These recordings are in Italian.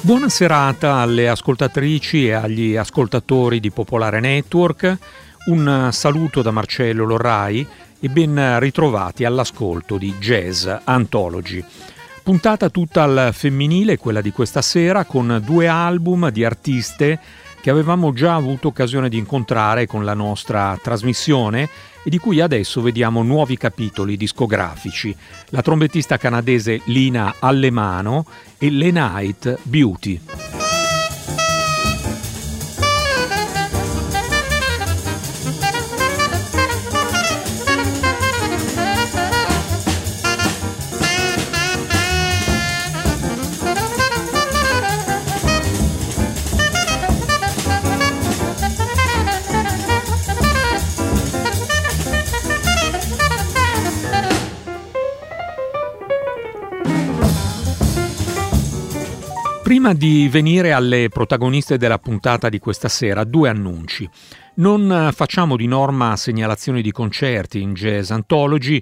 Buona serata alle ascoltatrici e agli ascoltatori di Popolare Network, un saluto da Marcello Lorrai e ben ritrovati all'ascolto di Jazz Anthology. Puntata tutta al femminile, quella di questa sera, con 2 album di artiste che avevamo già avuto occasione di incontrare con la nostra trasmissione e di cui adesso vediamo nuovi capitoli discografici. La trombettista canadese Lina Allemano e Le Night Beauty. Prima di venire alle protagoniste della puntata di questa sera, 2 annunci. Non facciamo di norma segnalazioni di concerti in Jazz Anthology,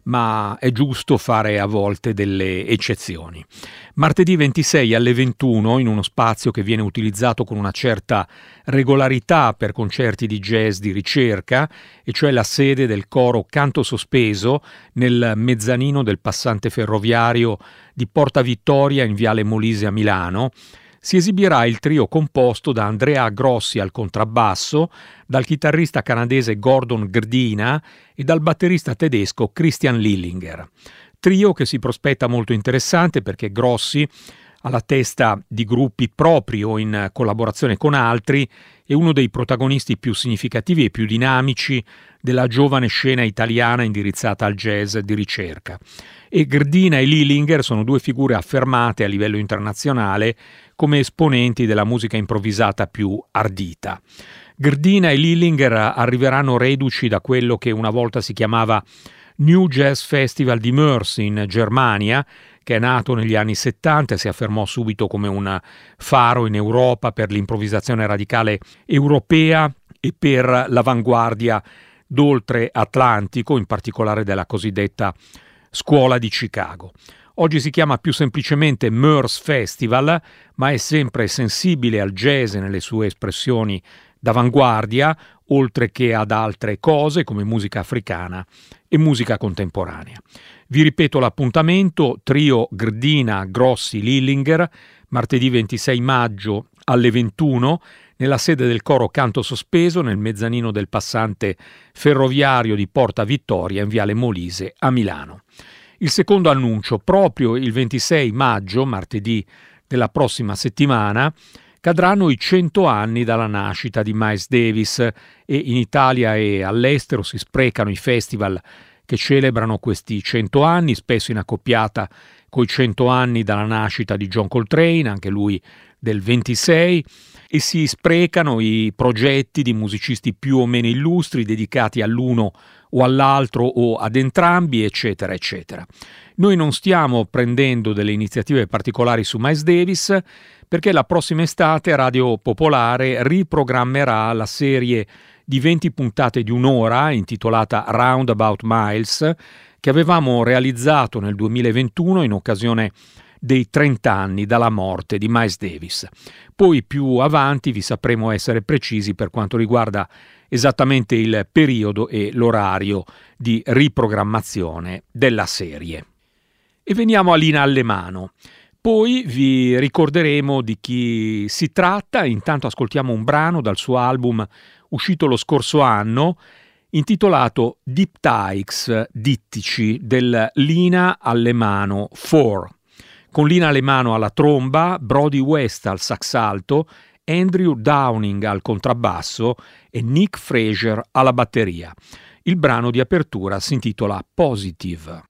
ma è giusto fare a volte delle eccezioni. Martedì 26 alle 21, in uno spazio che viene utilizzato con una certa regolarità per concerti di jazz di ricerca, e cioè la sede del coro Canto Sospeso nel mezzanino del passante ferroviario di Porta Vittoria in Viale Molise a Milano, si esibirà il trio composto da Andrea Grossi al contrabbasso, dal chitarrista canadese Gordon Grdina e dal batterista tedesco Christian Lillinger. Trio che si prospetta molto interessante perché Grossi, alla testa di gruppi propri o in collaborazione con altri, è uno dei protagonisti più significativi e più dinamici della giovane scena italiana indirizzata al jazz di ricerca. E Grdina e Lillinger sono 2 figure affermate a livello internazionale come esponenti della musica improvvisata più ardita. Grdina e Lillinger arriveranno reduci da quello che una volta si chiamava New Jazz Festival di Mörs in Germania, che è nato negli anni 70 e si affermò subito come un faro in Europa per l'improvvisazione radicale europea e per l'avanguardia d'oltre Atlantico, in particolare della cosiddetta Scuola di Chicago. Oggi si chiama più semplicemente Mörs Festival, ma è sempre sensibile al jazz nelle sue espressioni d'avanguardia, oltre che ad altre cose come musica africana e musica contemporanea. Vi ripeto l'appuntamento: trio Grdina, Grossi, Lillinger, martedì 26 maggio alle 21, nella sede del coro Canto Sospeso, nel mezzanino del passante ferroviario di Porta Vittoria in Viale Molise a Milano. Il secondo annuncio: proprio il 26 maggio, martedì della prossima settimana, cadranno i 100 anni dalla nascita di Miles Davis e in Italia e all'estero si sprecano i festival che celebrano questi 100 anni, spesso in accoppiata coi 100 anni dalla nascita di John Coltrane, anche lui del 26, e si sprecano i progetti di musicisti più o meno illustri dedicati all'uno o all'altro o ad entrambi, eccetera, eccetera. Noi non stiamo prendendo delle iniziative particolari su Miles Davis perché la prossima estate Radio Popolare riprogrammerà la serie di 20 puntate di un'ora intitolata Roundabout Miles che avevamo realizzato nel 2021 in occasione dei 30 anni dalla morte di Miles Davis. Poi più avanti vi sapremo essere precisi per quanto riguarda esattamente il periodo e l'orario di riprogrammazione della serie. E veniamo a Lina Allemano. Poi vi ricorderemo di chi si tratta. Intanto ascoltiamo un brano dal suo album uscito lo scorso anno intitolato Diptychs Dittici del Lina Allemano 4, con Lina Allemano alla tromba, Brody West al sax alto, Andrew Downing al contrabbasso e Nick Fraser alla batteria. Il brano di apertura si intitola Positive.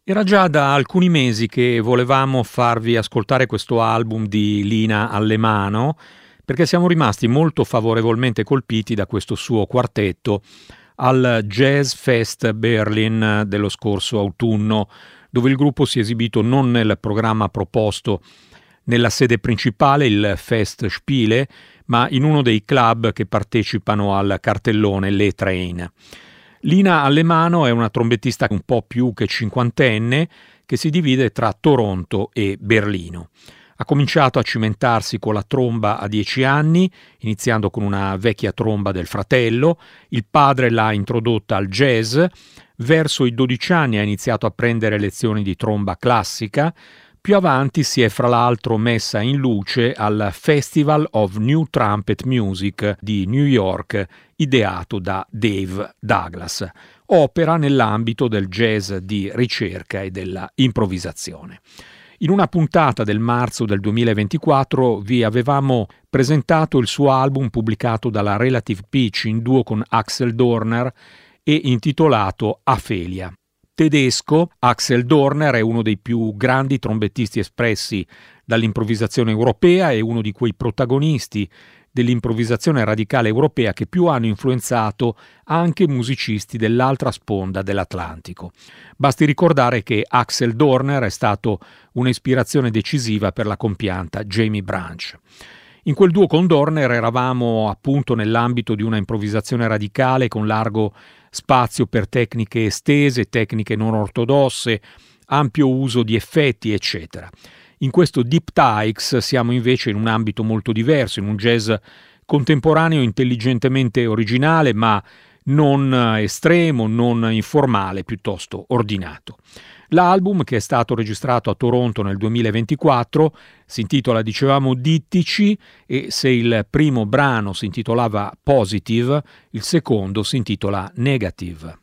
Era già da alcuni mesi che volevamo farvi ascoltare questo album di Lina Allemano, perché siamo rimasti molto favorevolmente colpiti da questo suo quartetto al Jazz Fest Berlin dello scorso autunno, dove il gruppo si è esibito non nel programma proposto nella sede principale, il Festspiele, ma in uno dei club che partecipano al cartellone Le Train. Lina Allemano è una trombettista un po' più che cinquantenne che si divide tra Toronto e Berlino. Ha cominciato a cimentarsi con la tromba a 10 anni, iniziando con una vecchia tromba del fratello. Il padre l'ha introdotta al jazz. Verso i 12 anni ha iniziato a prendere lezioni di tromba classica. Più avanti si è fra l'altro messa in luce al Festival of New Trumpet Music di New York, ideato da Dave Douglas. Opera nell'ambito del jazz di ricerca e della improvvisazione. In una puntata del marzo del 2024 vi avevamo presentato il suo album pubblicato dalla Relative Pitch in duo con Axel Dorner e intitolato Afelia. Tedesco, Axel Dorner è uno dei più grandi trombettisti espressi dall'improvvisazione europea e uno di quei protagonisti dell'improvvisazione radicale europea che più hanno influenzato anche musicisti dell'altra sponda dell'Atlantico. Basti ricordare che Axel Dorner è stato un'ispirazione decisiva per la compianta Jamie Branch. In quel duo con Dorner eravamo appunto nell'ambito di una improvvisazione radicale con largo spazio per tecniche estese, tecniche non ortodosse, ampio uso di effetti, eccetera. In questo Deep Tykes siamo invece in un ambito molto diverso, in un jazz contemporaneo intelligentemente originale, ma non estremo, non informale, piuttosto ordinato. L'album, che è stato registrato a Toronto nel 2024, si intitola, dicevamo, Dittici, e se il primo brano si intitolava Positive, il secondo si intitola Negative.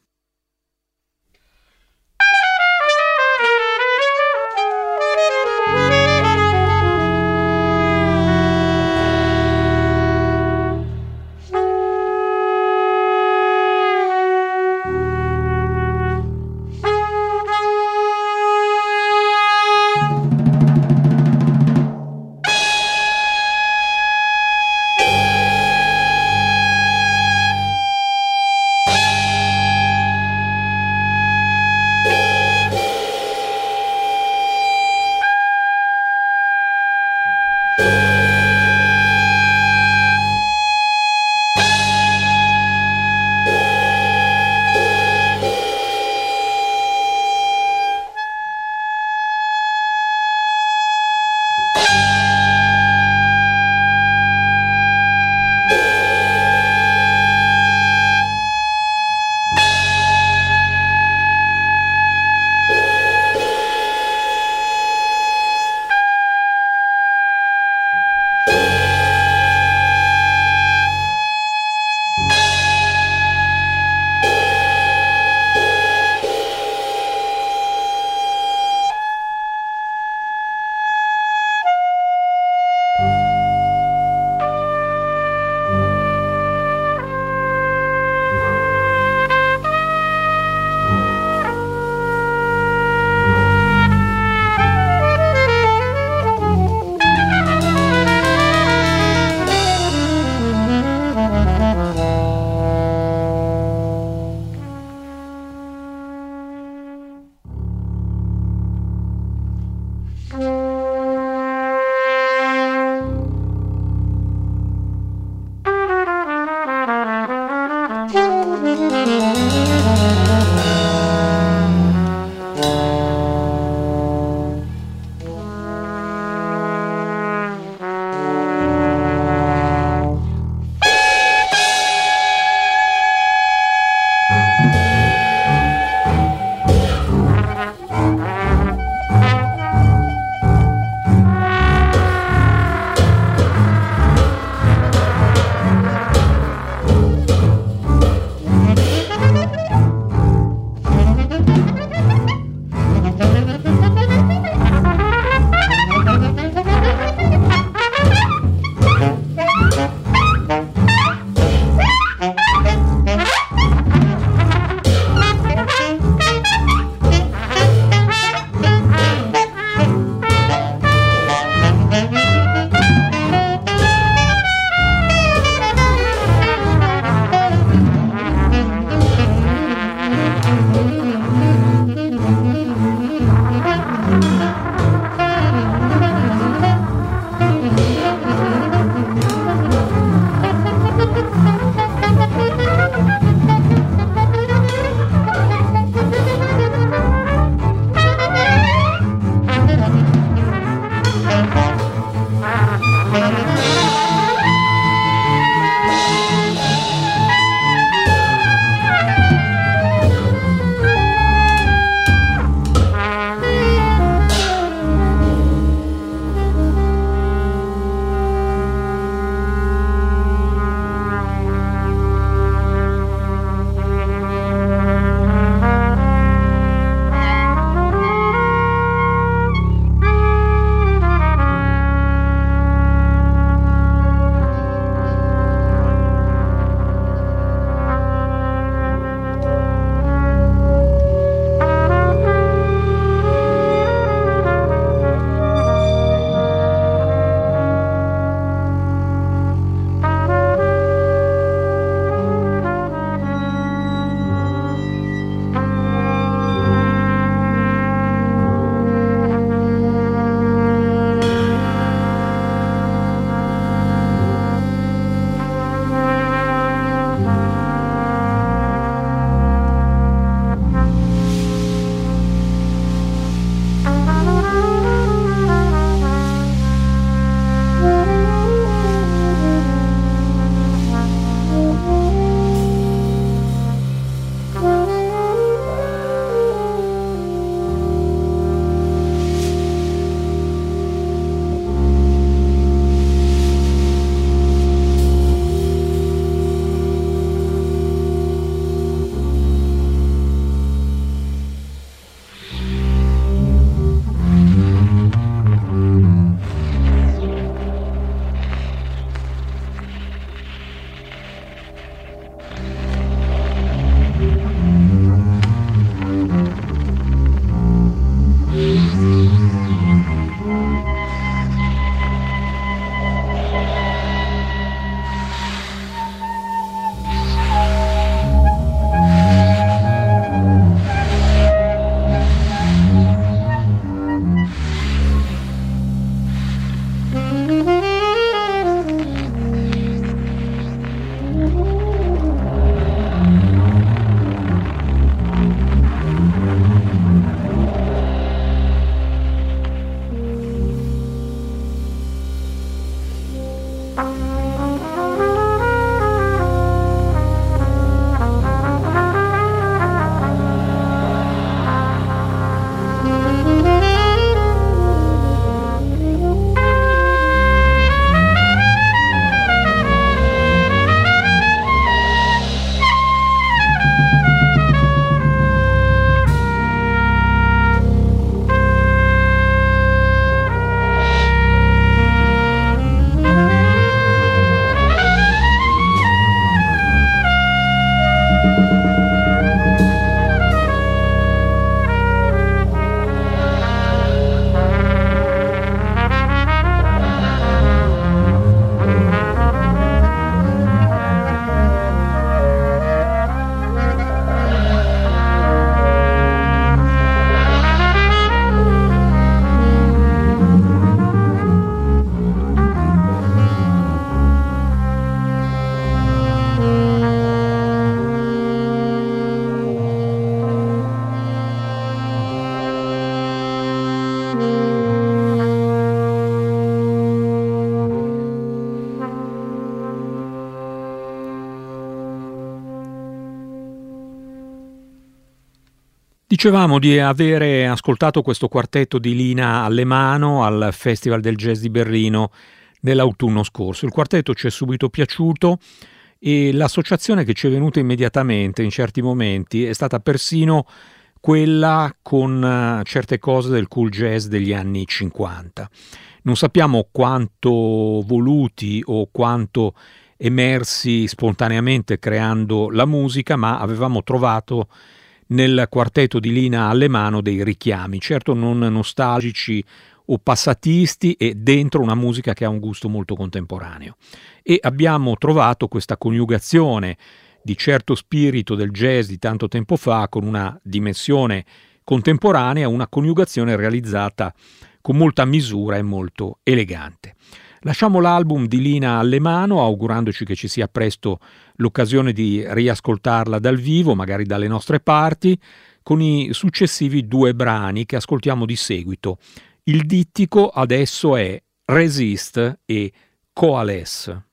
Dicevamo di avere ascoltato questo quartetto di Lina Allemano al Festival del Jazz di Berlino nell'autunno scorso. Il quartetto ci è subito piaciuto e l'associazione che ci è venuta immediatamente in certi momenti è stata persino quella con certe cose del cool jazz degli anni 50. Non sappiamo quanto voluti o quanto emersi spontaneamente creando la musica, ma avevamo trovato nel quartetto di Lina Allemano dei richiami, certo non nostalgici o passatisti, e dentro una musica che ha un gusto molto contemporaneo. E abbiamo trovato questa coniugazione di certo spirito del jazz di tanto tempo fa con una dimensione contemporanea, una coniugazione realizzata con molta misura e molto elegante. Lasciamo l'album di Lina Allemano augurandoci che ci sia presto l'occasione di riascoltarla dal vivo, magari dalle nostre parti, con i successivi 2 brani che ascoltiamo di seguito. Il dittico adesso è Resist e Coalesce.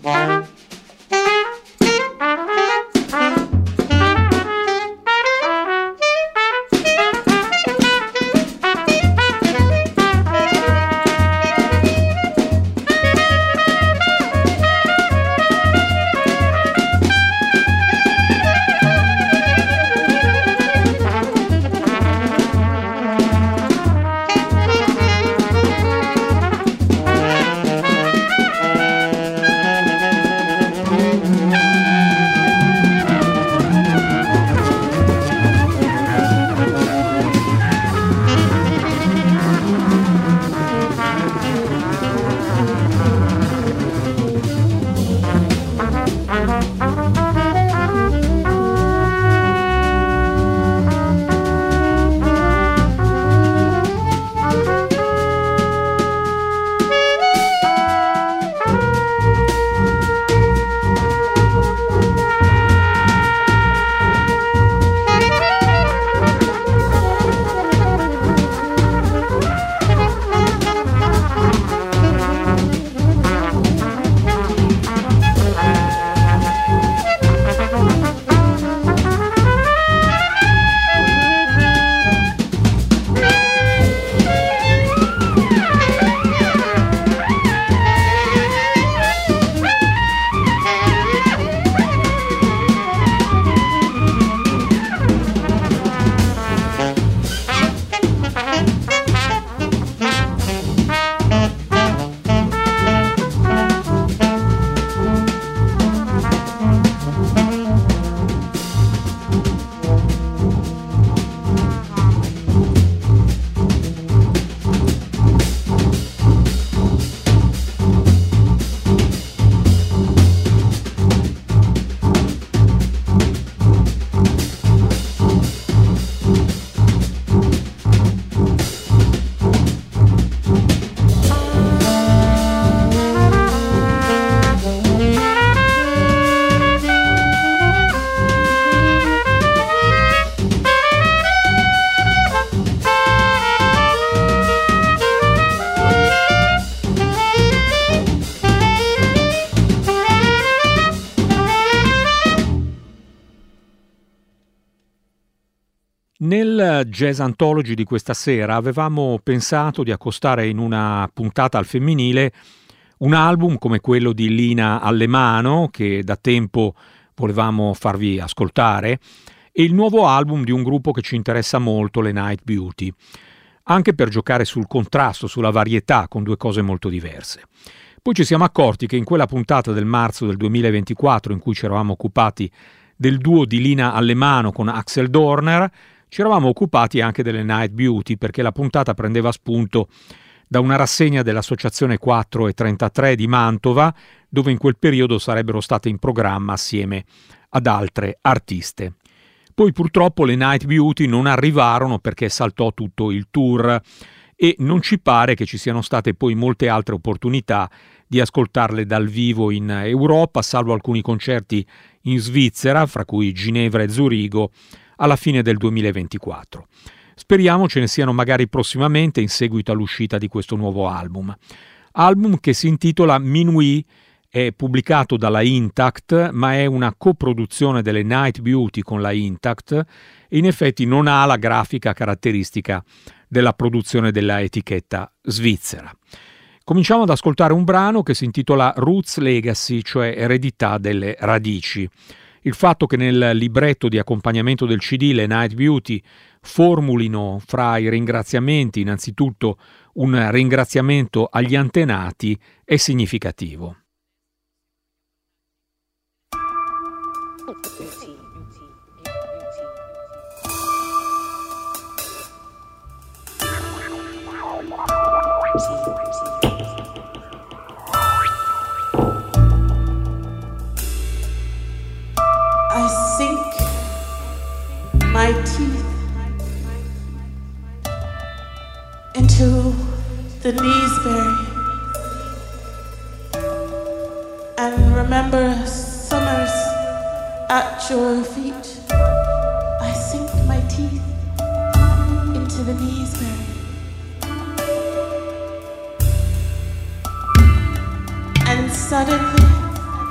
Nel Jazz Anthology di questa sera avevamo pensato di accostare in una puntata al femminile un album come quello di Lina Allemano, che da tempo volevamo farvi ascoltare, e il nuovo album di un gruppo che ci interessa molto, le Night Beauty, anche per giocare sul contrasto, sulla varietà, con due cose molto diverse. Poi ci siamo accorti che in quella puntata del marzo del 2024, in cui ci eravamo occupati del duo di Lina Allemano con Axel Dorner, ci eravamo occupati anche delle Night Beauty, perché la puntata prendeva spunto da una rassegna dell'Associazione 4 e 33 di Mantova, dove in quel periodo sarebbero state in programma assieme ad altre artiste. Poi purtroppo le Night Beauty non arrivarono perché saltò tutto il tour e non ci pare che ci siano state poi molte altre opportunità di ascoltarle dal vivo in Europa, salvo alcuni concerti in Svizzera, fra cui Ginevra e Zurigo, alla fine del 2024. Speriamo ce ne siano magari prossimamente in seguito all'uscita di questo nuovo album. Album che si intitola Minuit, è pubblicato dalla Intact, ma è una coproduzione delle Night Beauty con la Intact e in effetti non ha la grafica caratteristica della produzione della etichetta svizzera. Cominciamo ad ascoltare un brano che si intitola Roots Legacy, cioè eredità delle radici. Il fatto che nel libretto di accompagnamento del CD le Night Beauty formulino fra i ringraziamenti innanzitutto un ringraziamento agli antenati è significativo. I sink my teeth into the kneesbury and remember summers at your feet. I sink my teeth into the kneesbury and suddenly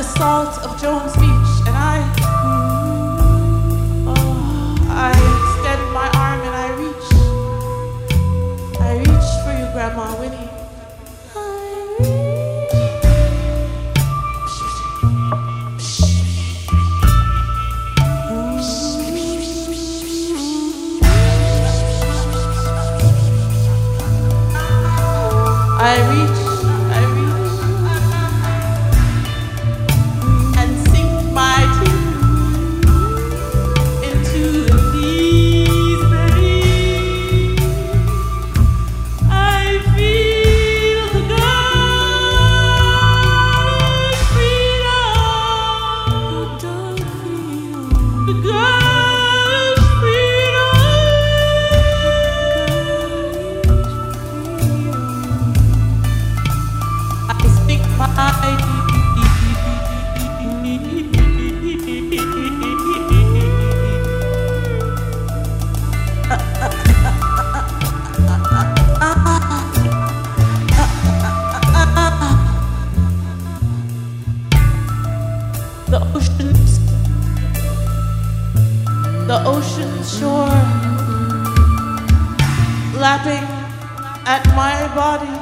the salt of Jones Beach, and I extend my arm and I reach for you, Grandma Winnie. I reach and sink my teeth into the knees beneath. I feel the girl's freedom, the girl's freedom. I speak my the ocean shore lapping at my body,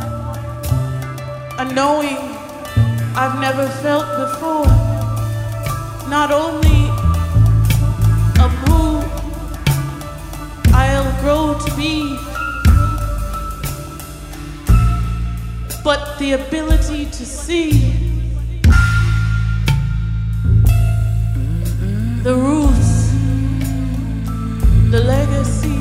a knowing I've never felt before, not only of who I'll grow to be, but the ability to see the roots, the legacy,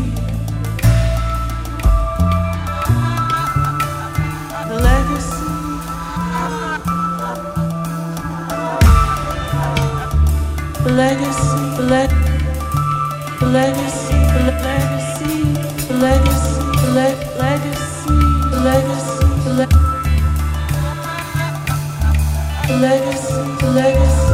the legacy. The legacy, the legacy, the legacy, the legacy, the legacy, the legacy, the legacy, the legacy, the legacy.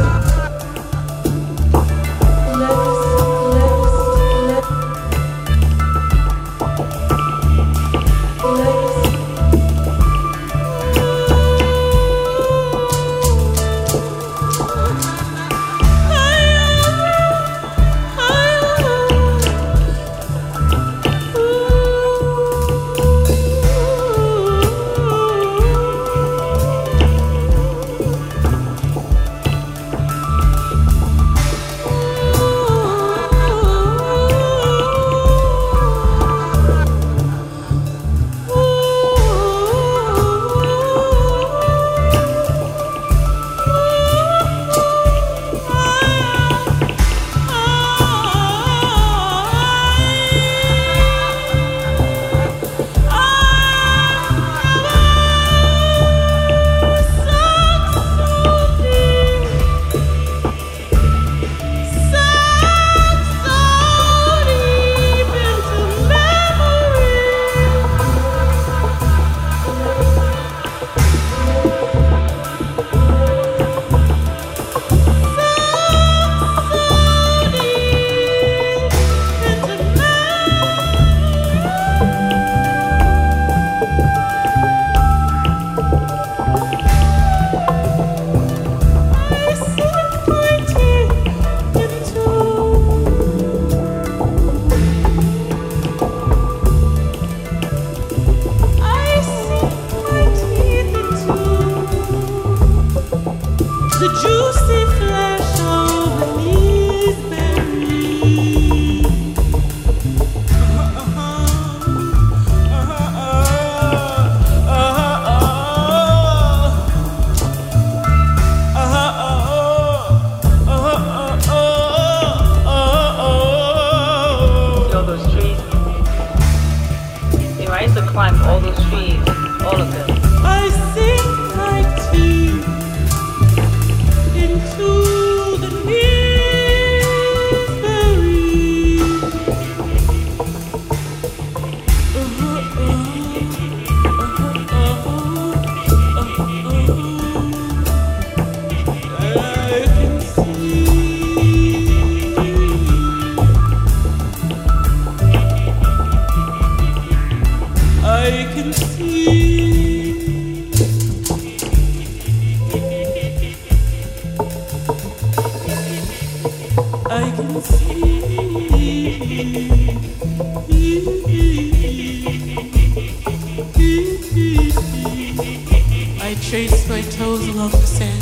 I traced my toes along the sand.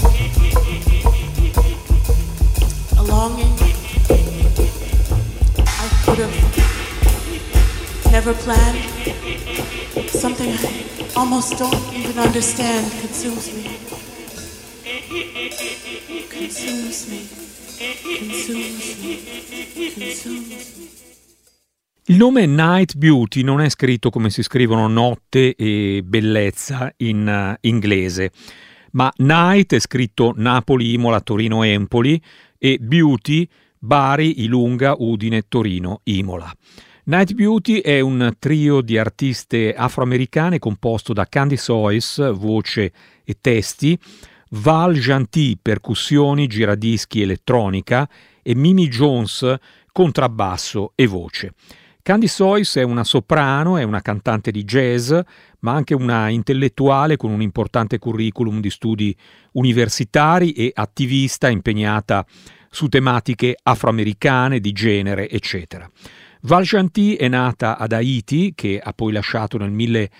A longing I could have never planned. Something I almost don't even understand consumes me. Consumes me. Consumes me. Consumes me. Il nome Night Beauty non è scritto come si scrivono notte e bellezza in inglese, ma Night è scritto Napoli, Imola, Torino, Empoli e Beauty Bari, Ilunga, Udine, Torino, Imola. Night Beauty è un trio di artiste afroamericane composto da Candice Oys, voce e testi, Val Gentil, percussioni, giradischi, elettronica e Mimi Jones, contrabbasso e voce. Candice Oys è una soprano, è una cantante di jazz, ma anche una intellettuale con un importante curriculum di studi universitari e attivista impegnata su tematiche afroamericane, di genere, eccetera. Val Gentil è nata ad Haiti, che ha poi lasciato nel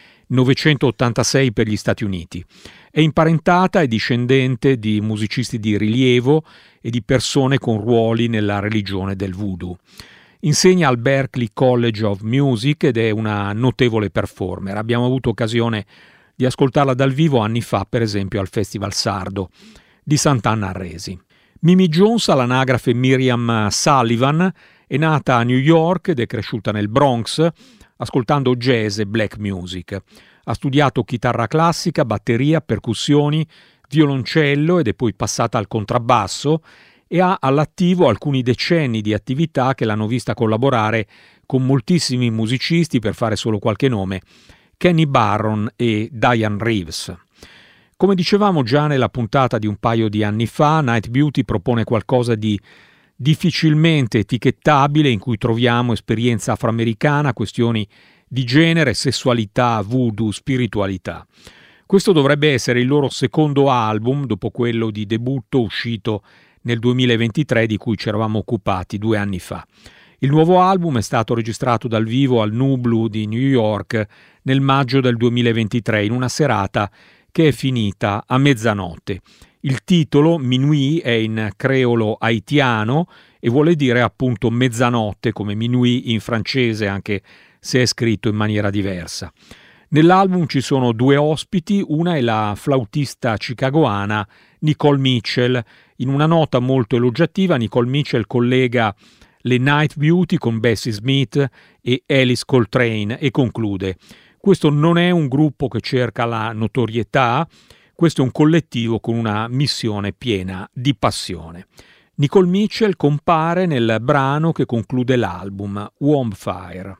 1986 per gli Stati Uniti. È imparentata e discendente di musicisti di rilievo e di persone con ruoli nella religione del voodoo. Insegna al Berklee College of Music ed è una notevole performer. Abbiamo avuto occasione di ascoltarla dal vivo anni fa, per esempio al Festival Sardo di Sant'Anna a Resi. Mimi Jones, all'anagrafe Miriam Sullivan, è nata a New York ed è cresciuta nel Bronx ascoltando jazz e black music. Ha studiato chitarra classica, batteria, percussioni, violoncello ed è poi passata al contrabbasso e ha all'attivo alcuni decenni di attività che l'hanno vista collaborare con moltissimi musicisti, per fare solo qualche nome, Kenny Barron e Diane Reeves. Come dicevamo già nella puntata di un paio di anni fa, Night Beauty propone qualcosa di difficilmente etichettabile in cui troviamo esperienza afroamericana, questioni di genere, sessualità, voodoo, spiritualità. Questo dovrebbe essere il loro secondo album dopo quello di debutto uscito nel 2023 di cui ci eravamo occupati 2 anni fa. Il nuovo album è stato registrato dal vivo al Nublu di New York nel maggio del 2023 in una serata che è finita a mezzanotte. Il titolo, Minuit, è in creolo haitiano e vuole dire appunto mezzanotte, come minuit in francese, anche se è scritto in maniera diversa. Nell'album ci sono 2 ospiti, una è la flautista chicagoana Nicole Mitchell. In una nota molto elogiativa, Nicole Mitchell collega le Night Beauty con Bessie Smith e Alice Coltrane e conclude: questo non è un gruppo che cerca la notorietà, questo è un collettivo con una missione piena di passione. Nicole Mitchell compare nel brano che conclude l'album, Warm Fire.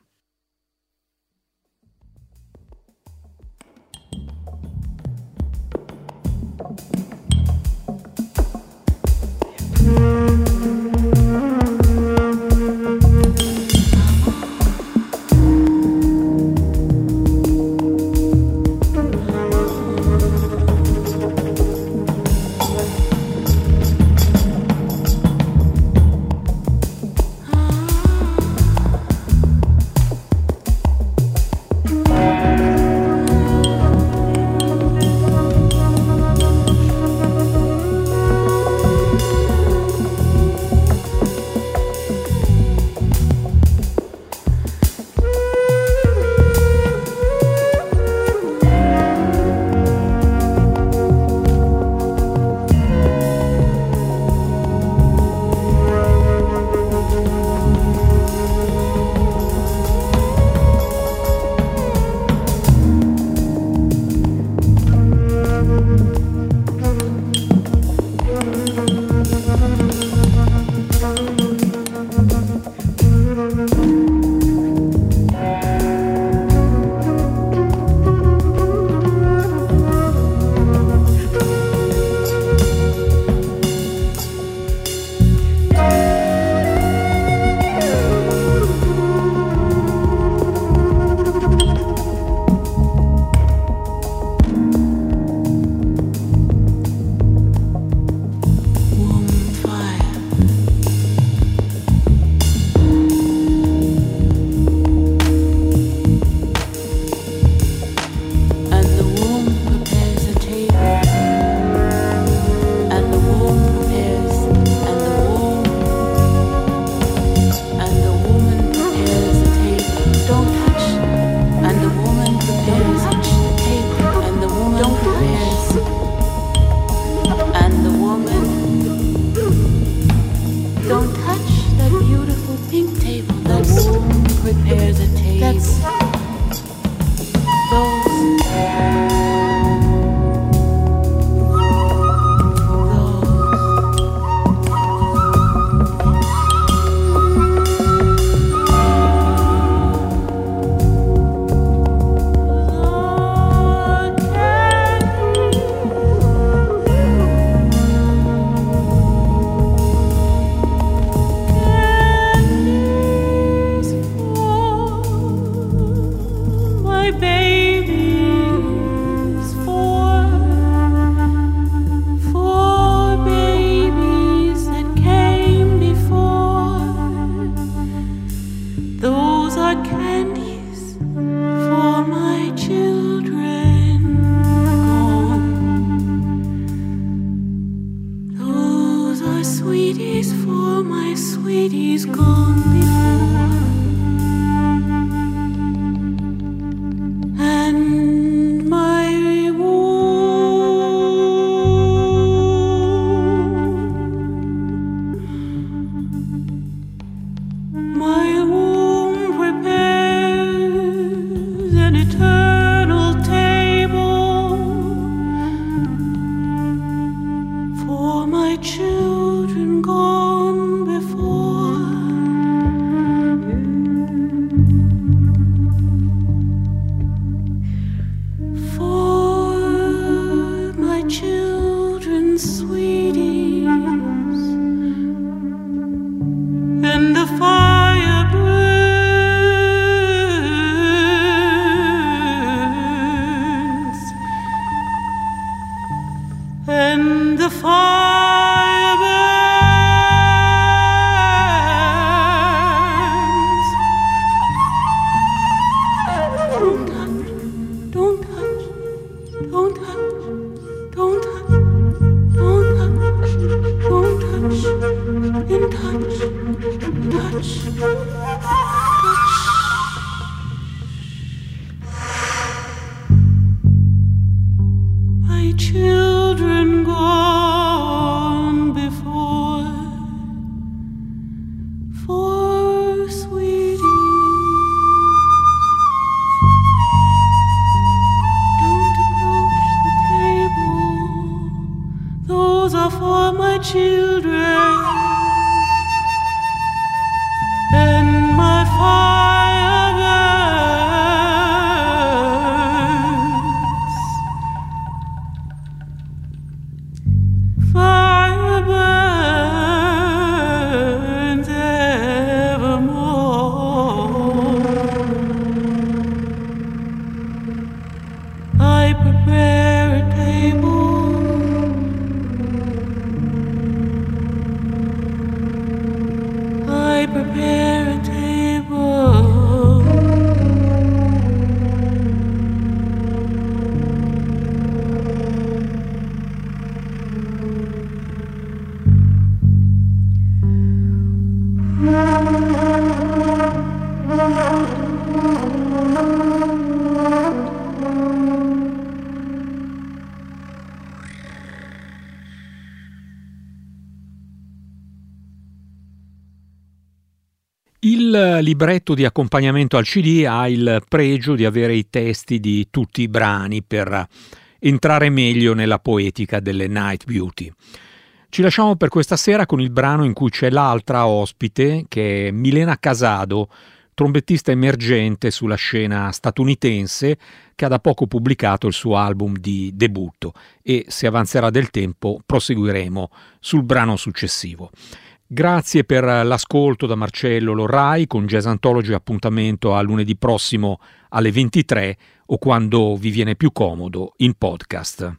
Il libretto di accompagnamento al CD ha il pregio di avere i testi di tutti i brani per entrare meglio nella poetica delle Night Beauty. Ci lasciamo per questa sera con il brano in cui c'è l'altra ospite, che è Milena Casado, trombettista emergente sulla scena statunitense, che ha da poco pubblicato il suo album di debutto, e se avanzerà del tempo proseguiremo sul brano successivo. Grazie per l'ascolto da Marcello Lorrai. Con Jazz Anthology appuntamento a lunedì prossimo alle 23 o quando vi viene più comodo in podcast.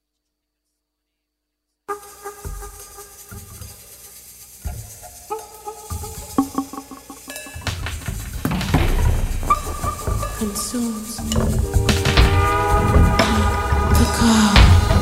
Consumes me. The call.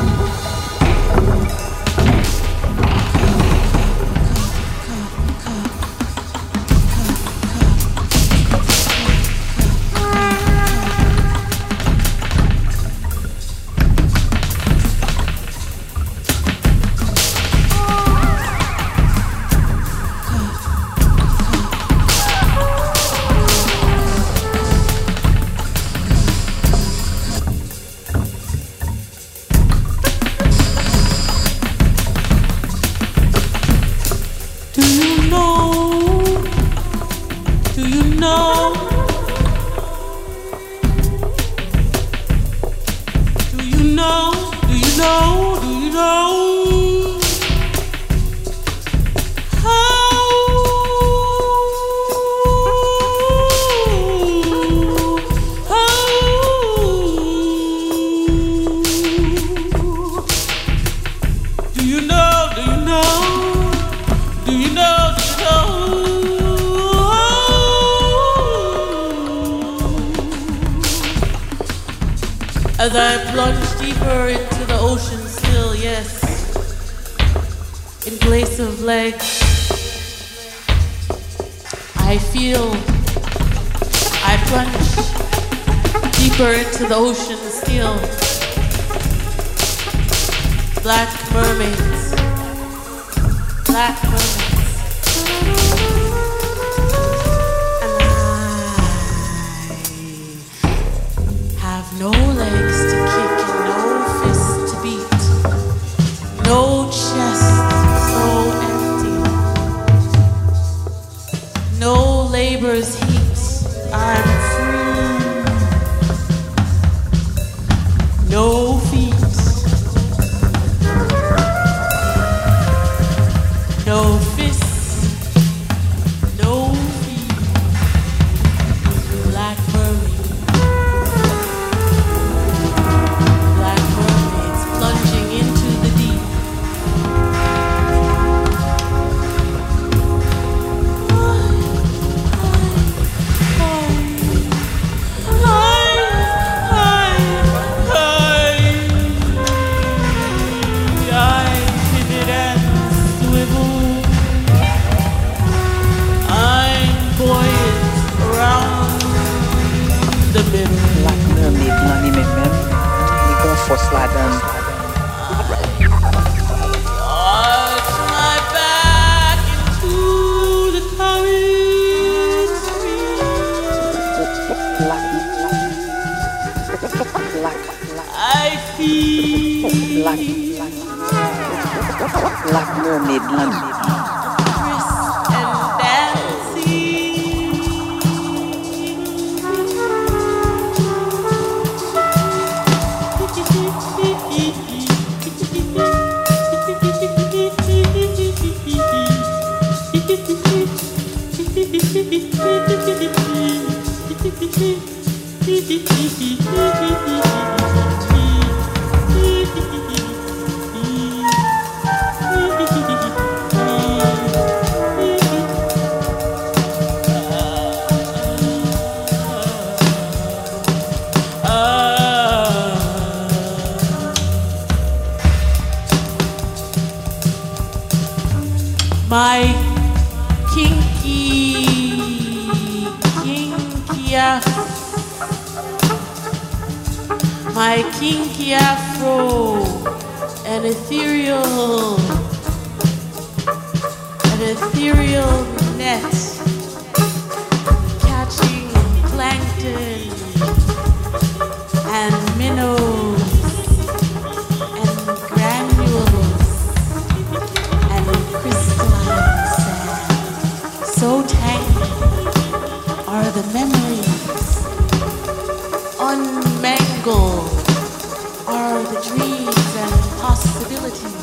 As I plunge deeper into the ocean still, yes, in place of legs, I feel I plunge deeper into the ocean still. Black mermaids, black mermaids. No legs to kick and no fists to beat, no chest so empty, no labor's heat, I'm free, no feet, no fists, no feet, black mermaid. Arch my back into the torrid stream. I feel Black mermaid land. brisk and dancing. My kinky afro, an ethereal net and minnows and granules and crystalline sand. So tangled are the memories, unmangled are the dreams and possibilities.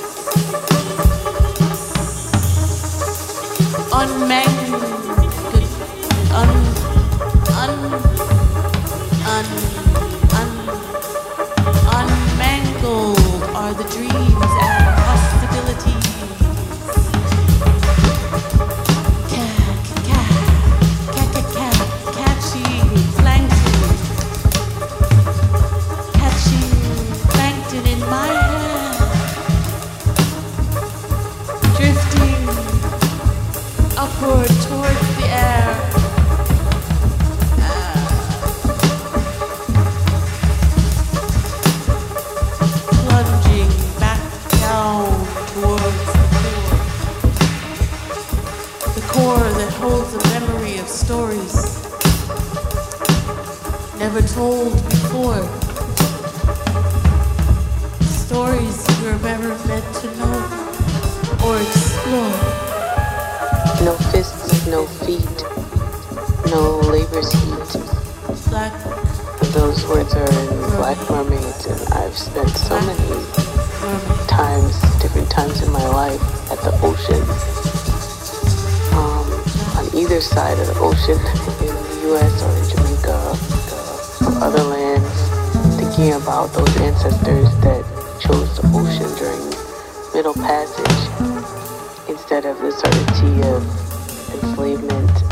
Unmangled are the dreams and possibilities. Catching plankton in my hand, drifting upward towards the air. Plunging back down towards the core that holds a memory of stories never told before. Stories you're never meant to know or explore. No fists, no feet, no labor's heat. Black. Those words are in Black Mermaids, and I've spent so many times, different times in my life, at the ocean. On either side of the ocean, in the US or in Jamaica, or other lands, thinking about those ancestors that chose the ocean during Middle Passage instead of the certainty of enslavement